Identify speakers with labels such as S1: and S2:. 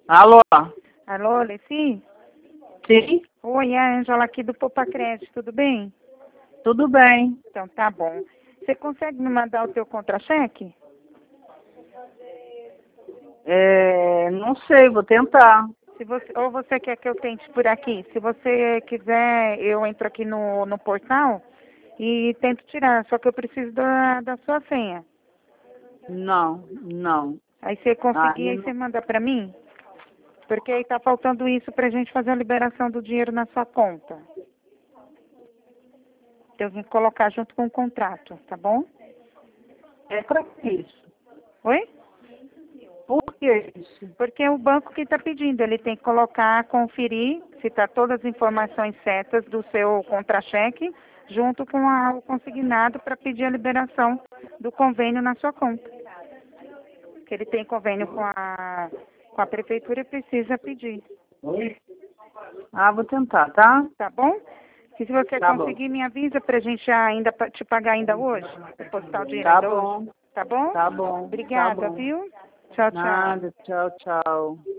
S1: Alô?
S2: Alô, Leci?
S1: Sim?
S2: Oi, é a Ângela aqui do Poupa Crédito, tudo bem?
S1: Tudo bem.
S2: Então, tá bom. Você consegue me mandar o teu contra-cheque?
S1: Não sei, vou tentar.
S2: Ou você quer que eu tente por aqui? Se você quiser, eu entro aqui no portal e tento tirar, só que eu preciso da sua senha.
S1: Não.
S2: Aí você conseguir,
S1: Aí
S2: aí
S1: não.
S2: você manda pra mim? Porque aí tá faltando isso pra gente fazer a liberação do dinheiro na sua conta. Eu vim colocar junto com o contrato, tá bom?
S1: É pra isso.
S2: Oi?
S1: Por que isso?
S2: Porque é o banco que está pedindo, ele tem que colocar, conferir se está todas as informações certas do seu contra-cheque, junto com o consignado para pedir a liberação do convênio na sua conta. Que ele tem convênio com a prefeitura e precisa pedir,
S1: Vou tentar, tá?
S2: tá bom? Se você
S1: Tá bom.
S2: conseguir, me avisa para a gente ainda te pagar ainda hoje, depositar o dinheiro
S1: Tá
S2: ainda hoje,
S1: bom.
S2: tá bom?
S1: Tá bom. Tá
S2: Obrigada,
S1: bom.
S2: viu? Tchau, tchau.
S1: Nada. Tchau, tchau.